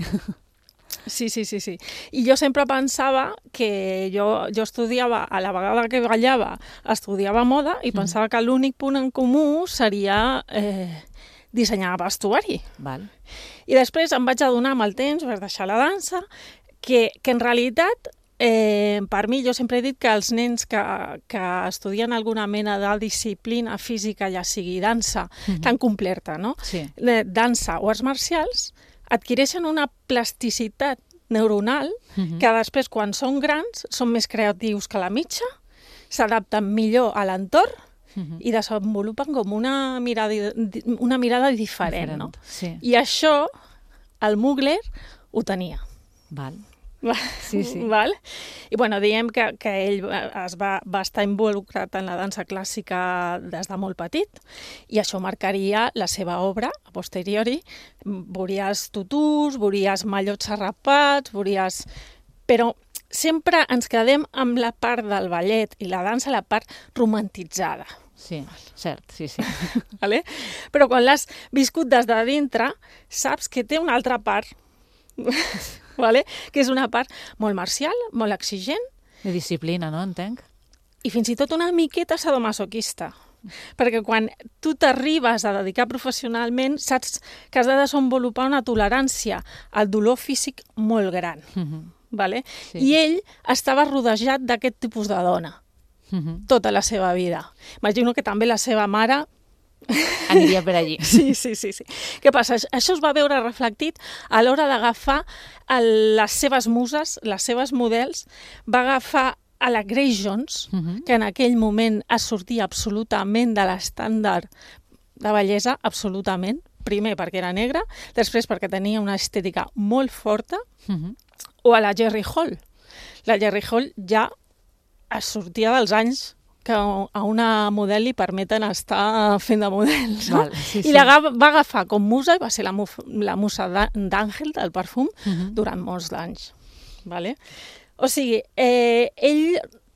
Sí. I jo sempre pensava que jo estudiava, a la vegada que ballava, estudiava moda, i pensava que l'únic punt en comú seria dissenyar vestuari. I després em vaig adonar amb el temps, vaig deixar la dansa, que en realitat per mi, jo sempre he dit que els nens que estudien alguna mena de disciplina física, ja sigui dansa, tan completa, no? Dansa o arts marcials, adquireixen una plasticitat neuronal que després, quan són grans, són més creatius que la mitja, s'adapten millor a l'entorn i desenvolupen com una mirada diferent, no? I això, el Mugler ho tenia. Sí. Val? I bueno, diem que ell va estar involucrat en la dansa clàssica des de molt petit, i això marcaria la seva obra a posteriori. Veuries tutús, veuries mallots arrapats, veuries... Però sempre ens quedem amb la part del ballet i la dansa, la part romantitzada. Sí, cert, sí, sí. Vale? Però quan l'has viscut des de dintre, saps que té una altra part, vale? Que és una part molt marcial, molt exigent. De disciplina, no? Entenc. I fins i tot una miqueta sadomasoquista. Perquè quan tu t'arribes a dedicar professionalment, saps que has de desenvolupar una tolerància al dolor físic molt gran. Vale? Sí. I ell estava rodejat d'aquest tipus de dona tota la seva vida. Imagino que també la seva mare aniria per allí. Sí. Què passa? Això es va veure reflectit a l'hora d'agafar les seves muses, les seves models, va agafar a la Grace Jones, que en aquell moment es sortia absolutament de l'estàndard de bellesa, absolutament. Primer perquè era negra, després perquè tenia una estètica molt forta, o a la Jerry Hall. La Jerry Hall ja es sortia dels anys que a una model li permeten estar fent de models. No? I la va agafar com musa i va ser la musa d'Àngel, del perfum, durant molts d'anys. Vale? O sigui, ell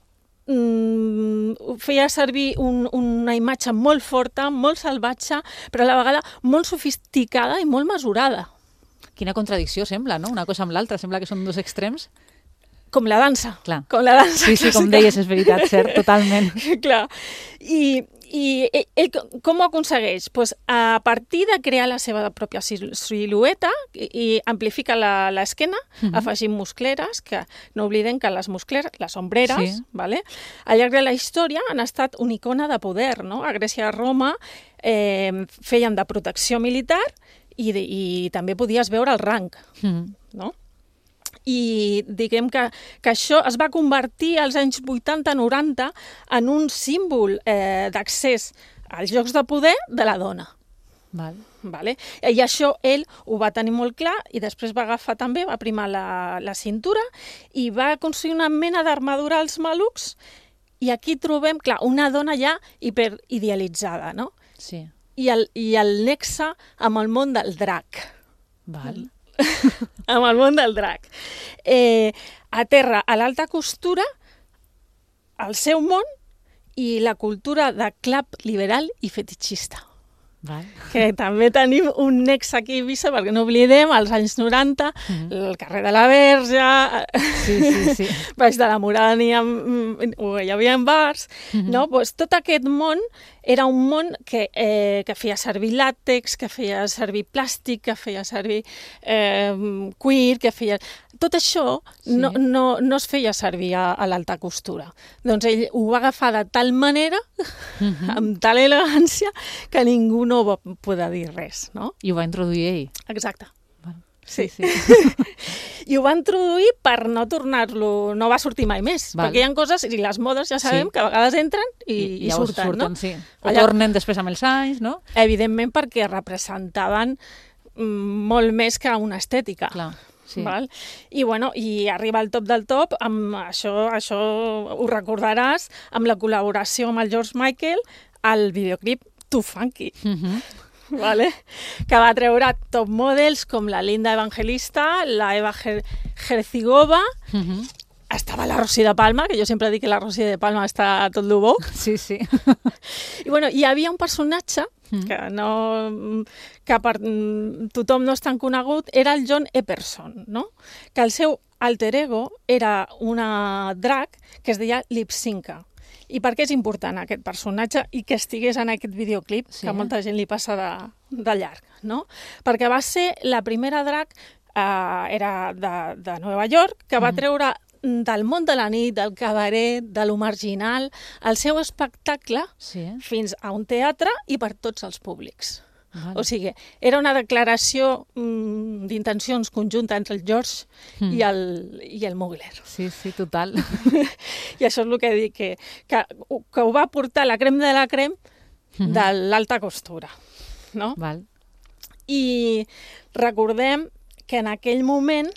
feia servir una imatge molt forta, molt salvatge, però a la vegada molt sofisticada i molt mesurada. Quina contradicció sembla, no? Una cosa amb l'altra, sembla que són dos extrems. Com la dansa. Clar. Com la dansa. Sí, com deies, és veritat, cert, totalment. Clar. I ell com ho aconsegueix? Pues a partir de crear la seva pròpia silueta i amplifica l'esquena, afegint muscleres, que no oblidem que les muscleres, les ombreres, vale? Al llarg de la història han estat una icona de poder, no? A Grècia i a Roma feien de protecció militar i també podies veure el rang, no? I diguem que això es va convertir als anys 80-90 en un símbol d'accés als jocs de poder de la dona. Vale? I això ell ho va tenir molt clar i després va agafar també, va primar la cintura i va construir una mena d'armadura als malucs i aquí trobem, clar, una dona ja hiperidealitzada, no? Sí. I el nexe amb el món del drac. Val. Amb el món del drac. Aterra a l'alta costura el seu món i la cultura de club liberal i fetitxista. Que també tenim un nexe aquí a Eivissa, perquè no oblidem, als anys 90, el carrer de la Verge, baix de la Murada hi havia bars, no? Pues tot aquest món era un món que feia servir làtex, que feia servir plàstic, que feia servir cuir, que feia... Tot això no es feia servir a l'alta costura. Doncs ell ho va agafar de tal manera, amb tal elegància, que ningú no va poder dir res, no? I ho va introduir ell. Exacte. Sí. I ho va introduir per no tornar-lo... No va sortir mai més, perquè hi ha coses, i les modes ja sabem que a vegades entren i surten, no? O tornen després amb els anys, no? Evidentment perquè representaven molt més que una estètica. Clar. Sí. Val? I arriba al top del top, amb això ho recordaràs, amb la col·laboració amb el George Michael al videoclip Too Funky, vale? Que va treure top models com la Linda Evangelista, la Eva Herzigova, estava la Rosy de Palma, que jo sempre dic que la Rosy de Palma està a tot lo bo. Sí. I hi havia un personatge que per tothom no és tan conegut, era el John Epperson, no? Que el seu alter ego era una drac que es deia Lipsinka. I per què és important aquest personatge i que estigués en aquest videoclip, que a molta gent li passa de llarg, no? Perquè va ser la primera drac, era de Nova York, que va treure del món de la nit, del cabaret, de lo marginal, el seu espectacle fins a un teatre i per tots els públics. O sigui, era una declaració d'intencions conjunta entre el George i el Mugler. Sí, total. I això és el que dic, que ho va portar la crem de la crem de l'alta costura, no? I recordem que en aquell moment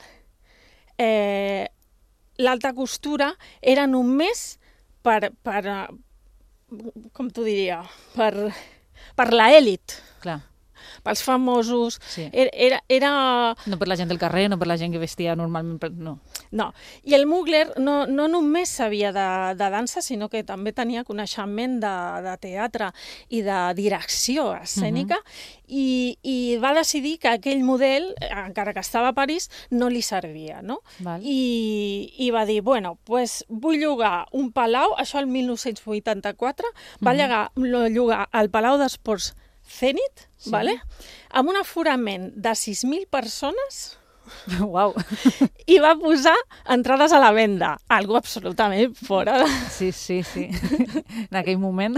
l'alta costura era només per com t'ho diria, per l'elit. Clar. Pels famosos. Era... No per la gent del carrer, no per la gent que vestia normalment... No. No. I el Mugler no només sabia de dansa, sinó que també tenia coneixement de teatre i de direcció escènica, i va decidir que aquell model, encara que estava a París, no li servia, no? I va dir, bueno, pues vull llogar un palau, això el 1984, va llogar el Palau d'Esports Zenit, amb un aforament de 6.000 persones. Uau! I va posar entrades a la venda, algo absolutament fora. Sí. En aquell moment.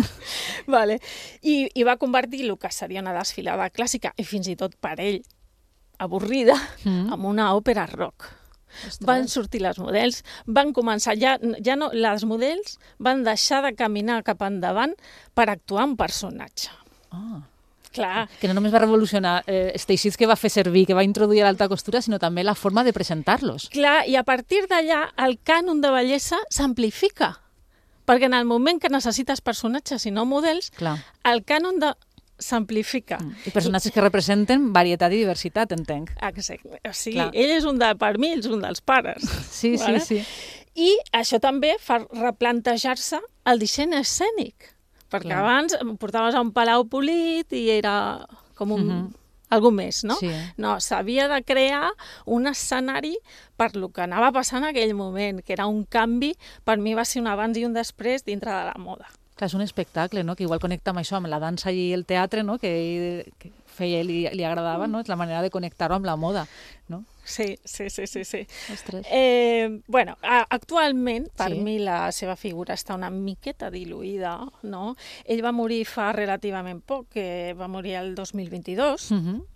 I va convertir el que seria una desfilada clàssica, i fins i tot per ell avorrida, en una òpera rock. Van sortir les models, van començar, ja no, les models van deixar de caminar cap endavant per actuar un personatge. Clar. Que no només va revolucionar els teixits que va fer servir, que va introduir a l'alta costura, sinó també la forma de presentar-los. Clar, i a partir d'allà el cànon de bellesa s'amplifica, perquè en el moment que necessites personatges i no models, el cànon s'amplifica. I personatges que representen varietat i diversitat, entenc. Exacte. O sigui, ell és per mi, és un dels pares. Sí. I això també fa replantejar-se el disseny escènic. Perquè abans portaves a un palau polit i era com algú més, no? No, s'havia de crear un escenari per lo que anava passant en aquell moment, que era un canvi, per mi va ser un abans i un després dintre de la moda. Clar, és un espectacle, no?, que igual connecta amb això, amb la dansa i el teatre, no?, que feia i li agradava, no?, és la manera de connectar-ho amb la moda, no? Sí. Ostres. Bueno, actualment, per mi, la seva figura està una miqueta diluïda, no? Ell va morir fa relativament poc, que va morir el 2022,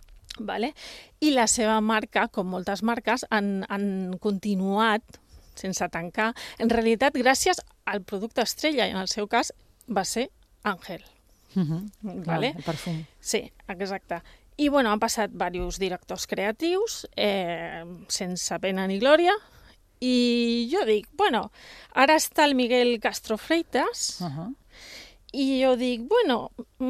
i la seva marca, com moltes marques, han continuat sense tancar, en realitat gràcies al producte estrella, i en el seu cas va ser Ángel. El perfum. Sí, exacte. I, bueno, han passat diversos directors creatius, sense pena ni glòria, i jo dic, bueno, ara està el Miguel Castro Freitas, i jo dic, bueno,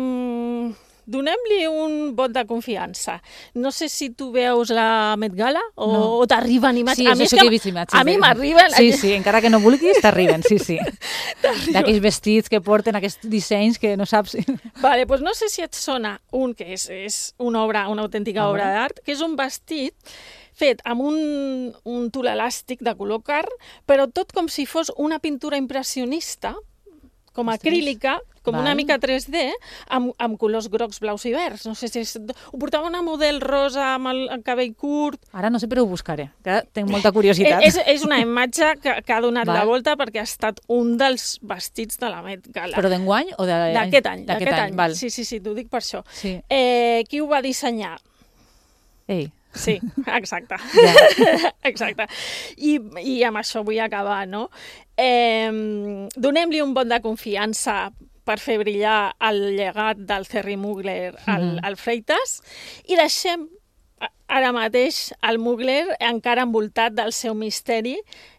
donem-li un vot de confiança. No sé si tu veus la Met Gala o t'arriben imatges. Sí, això sí que he vist imatges. A mi m'arriben... Sí, encara que no vulguis, t'arriben, sí. D'aquells vestits que porten, aquests dissenys que no saps... Vale, doncs no sé si et sona un que és una autèntica obra d'art, que és un vestit fet amb un tul elàstic de color carn, però tot com si fos una pintura impressionista, com acrílica, com una mica 3D, amb colors grocs, blaus i verds. No sé si ho portava una model rosa amb el cabell curt. Ara no sé, però ho buscaré, que tinc molta curiositat. És una imatge que ha donat la volta perquè ha estat un dels vestits de la Met Gala. Però d'enguany o d'aquest any? D'aquest any, val. Sí, t'ho dic per això. Qui ho va dissenyar? Ell. Sí, exacte. Exacte. I amb això vull acabar, no? Donem-li un vot de confiança per fer brillar el llegat del Thierry Mugler al Freitas i deixem ara mateix el Mugler encara envoltat del seu misteri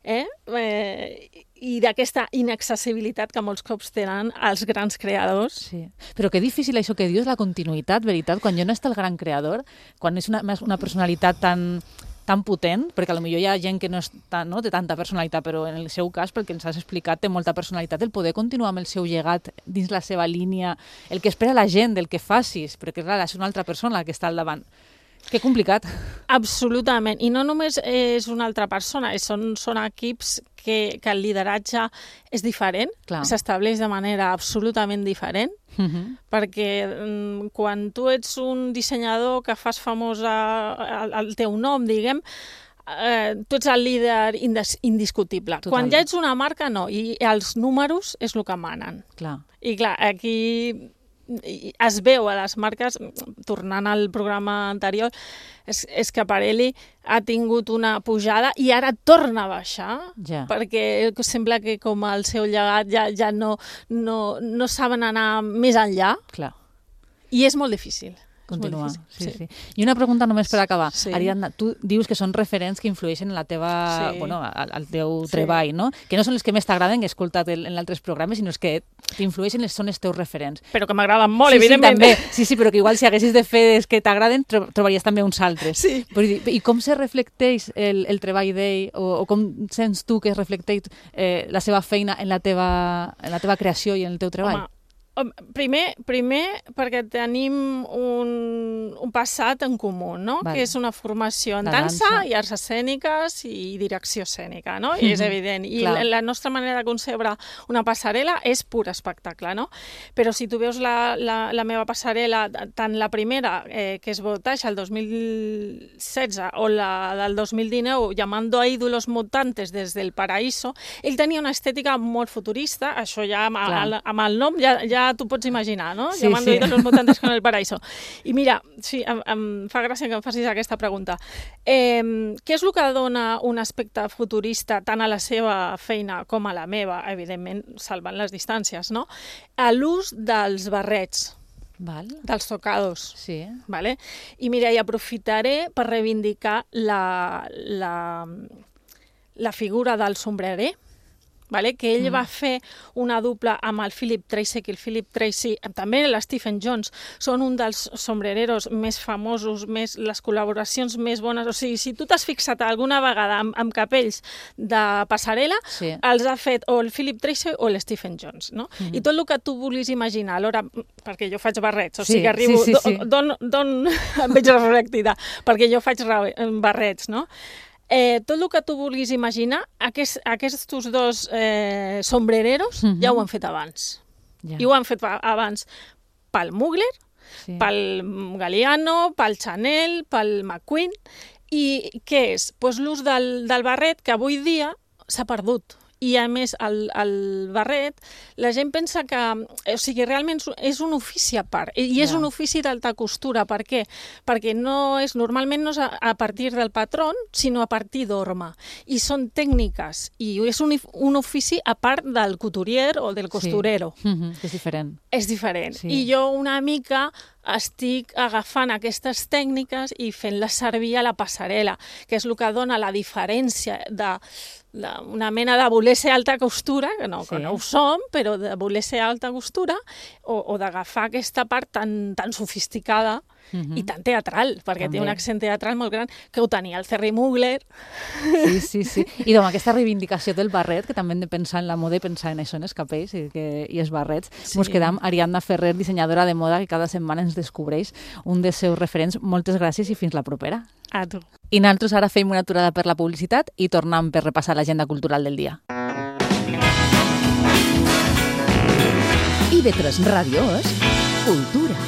i d'aquesta inaccessibilitat que molts cops tenen els grans creadors. Sí. Però que difícil això que dius, la continuïtat, veritat, quan ja no està el gran creador, quan és una personalitat tan potent, perquè potser hi ha gent que no té tanta personalitat, però en el seu cas, pel que ens has explicat, té molta personalitat, el poder continuar amb el seu llegat dins la seva línia, el que espera la gent del que facis, perquè clar, és una altra persona que està al davant. Que complicat. Absolutament. I no només és una altra persona, són equips que el lideratge és diferent, s'estableix de manera absolutament diferent, perquè quan tu ets un dissenyador que fas famós el teu nom, diguem, tu ets el líder indiscutible. Total. Quan ja ets una marca, no, i els números és el que manen. Clar. I clar, aquí es veu a les marques, tornant al programa anterior, és que Pirelli ha tingut una pujada i ara torna a baixar, perquè sembla que com el seu llegat ja no saben anar més enllà. Clar. I és molt difícil. Continuar. Sí. I una pregunta només per acabar. Sí. Ariadna, tu dius que són referents que influeixen en la teva, al teu treball, no? Que no són els que més t'agraden, que he escoltat en altres programes, sinó els que t'influeixen, són els teus referents. Però que m'agraden molt, evidentment. Sí, però que igual si haguessis de fer els que t'agraden, trobaries també uns altres. Sí. I com se reflecteix el treball d'ell, o com sents tu que es reflecteix la seva feina en la teva creació i en el teu treball? Primer, perquè tenim un passat en comú, no? Que és una formació en dansa i arts escèniques i direcció escènica, no? I és evident. I la nostra manera de concebre una passarel·la és pur espectacle, no? Però si tu veus la meva passarel·la, tant la primera, que és Botage, el 2016, o la del 2019, Llamando a ídolos mutantes desde el paraíso, ell tenia una estètica molt futurista, això ja amb el nom ja t'ho pots imaginar, no? Sí, Llamando a los mutantes con el paraíso. I mira, sí, em fa gràcia que em facis aquesta pregunta. Què és el que dona un aspecte futurista tant a la seva feina com a la meva, evidentment, salvant les distàncies, no? A l'ús dels barrets. Dels tocados. Sí. Vale? I mira, i aprofitaré per reivindicar la figura del sombrerer, vale? Que ell va fer una dupla amb el Philip Treacy, que el Philip Treacy, també l'Stephen Jones, són un dels sombrereros més famosos, les col·laboracions més bones. O sigui, si tu t'has fixat alguna vegada amb capells de passarel·la, els ha fet o el Philip Treacy o l'Stephen Jones, no? I tot el que tu vulguis imaginar, alhora, perquè jo faig barrets, o sigui que arribo, d'on em veig reflectida, perquè jo faig barrets, no? Tot el que tu vulguis imaginar, aquests dos sombrereros ja ho han fet abans. I ho han fet abans pel Mugler, pel Galliano, pel Chanel, pel McQueen. I què és? Doncs l'ús del barret, que avui dia s'ha perdut. I a més, el barret, la gent pensa que, o sigui, realment és un ofici a part, i és un ofici d'alta costura. Per què? Perquè normalment no és a partir del patró, sinó a partir d'orma. I són tècniques, i és un ofici a part del couturier o del costurero. És diferent. És diferent. I jo una mica estic agafant aquestes tècniques i fent-les servir a la passarel·la, que és el que dona la diferència d'una mena de voler ser alta costura, que no ho som, però de voler ser alta costura, o d'agafar aquesta part tan sofisticada i tan teatral, perquè té un accent teatral molt gran, que ho tenia el Thierry Mugler. Sí. I amb aquesta reivindicació del barret, que també hem de pensar en la moda i pensar en això, en els capells i els barrets, ens quedam Ariadna Ferrer, dissenyadora de moda, que cada setmana ens descobreix un dels seus referents. Moltes gràcies i fins la propera. A tu. I nosaltres ara fem una aturada per la publicitat i tornem per repassar l'agenda cultural del dia. IB3 Ràdio és Cultura.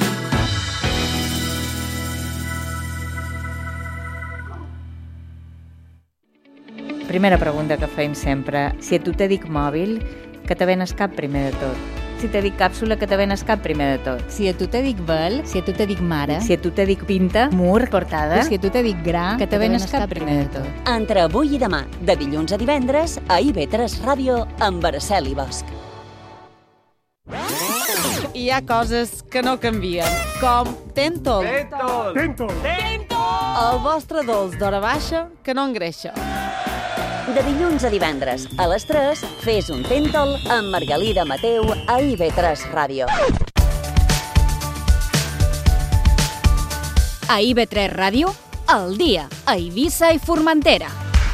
Primera pregunta que fem sempre. Si a tu te dic mòbil, que te ven el cap primer de tot? Si te dic càpsula, que te ven el cap primer de tot? Si a tu te dic vel, si a tu te dic mare, si a tu te dic pinta, mur, portada, si a tu te dic gra, que te ven el cap primer de tot? Entre avui i demà, de dilluns a divendres, a IB3 Ràdio, amb Araceli Bosch. Hi ha coses que no canvien, com Tentol. Tentol! El vostre dolç d'hora baixa que no engreixa. De dilluns a divendres, a les 3, fes un Tentol amb Margalida Mateu a IB3 Ràdio. A IB3 Ràdio, al dia, a Eivissa i Formentera.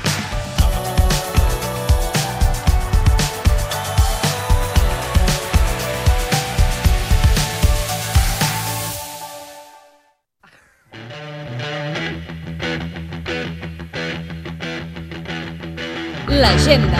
L'agenda.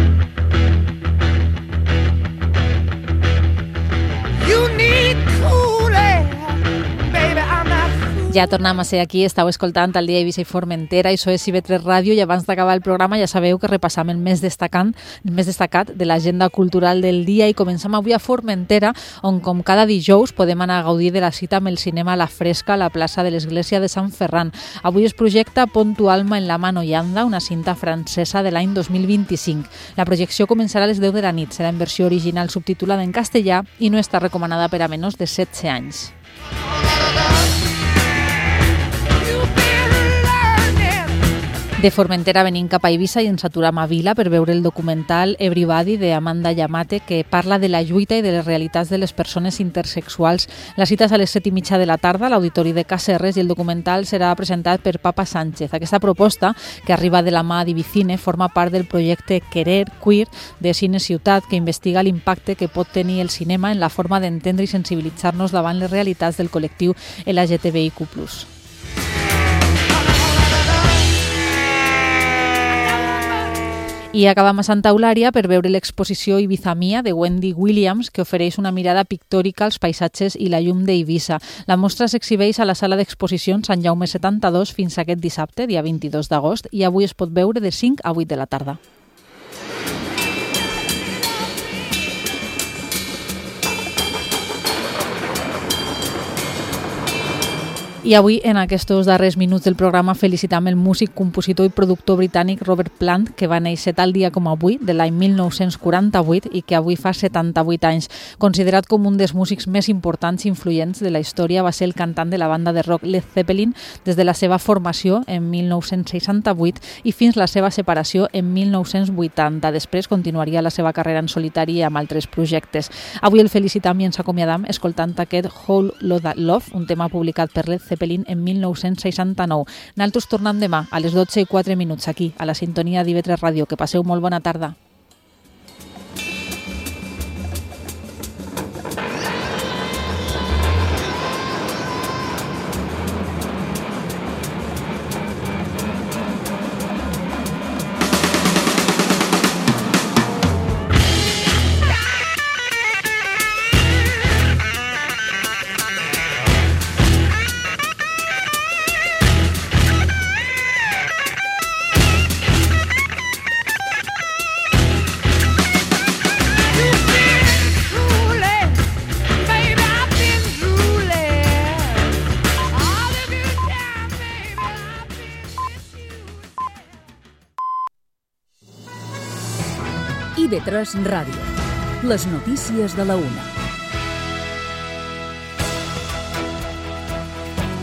Ja tornem a ser aquí, estàu escoltant el dia Eivissa i Formentera, això és IB3 Ràdio, i abans d'acabar el programa ja sabeu que repassam el més destacat de l'agenda cultural del dia, i comencem avui a Formentera, on com cada dijous podem anar a gaudir de la cita amb el cinema a la fresca a la plaça de l'Església de Sant Ferran. Avui es projecta Pon tu alma en la mano y anda, una cinta francesa de l'any 2025. La projecció començarà a les 10 de la nit, serà en versió original subtitulada en castellà i no està recomanada per a menors de 16 anys. De Formentera venim cap a Eivissa i ens aturam a Vila per veure el documental Everybody de Amanda Yamate, que parla de la lluita i de les realitats de les persones intersexuals. La cita és a les 7:30 de la tarda a l'Auditori de Cacerres i el documental serà presentat per Papa Sánchez. Aquesta proposta, que arriba de la mà d'Ibicine, forma part del projecte Querer Queer de Cine Ciutat, que investiga l'impacte que pot tenir el cinema en la forma d'entendre i sensibilitzar-nos davant les realitats del col·lectiu LGTBIQ+. I acabam a Santa Eulària per veure l'exposició Ibiza Mia de Wendy Williams, que ofereix una mirada pictòrica als paisatges i la llum d'Eivissa. La mostra s'exhibeix a la sala d'exposicions Sant Jaume 72 fins aquest dissabte, dia 22 d'agost, i avui es pot veure de 5 a 8 de la tarda. I avui, en aquests darrers minuts del programa, felicitam el músic, compositor i productor britànic Robert Plant, que va néixer tal dia com avui, de l'any 1948, i que avui fa 78 anys. Considerat com un dels músics més importants i influents de la història, va ser el cantant de la banda de rock Led Zeppelin des de la seva formació en 1968 i fins la seva separació en 1980. Després continuaria la seva carrera en solitari amb altres projectes. Avui el felicitam i ens acomiadam escoltant aquest Whole Lotta Love, un tema publicat per Led Zeppelin en 1969. Nosaltres tornem demà a les 12:04 aquí, a la sintonia d'IV3 Ràdio. Que passeu molt bona tarda. IB3 Ràdio. Les notícies de la 1.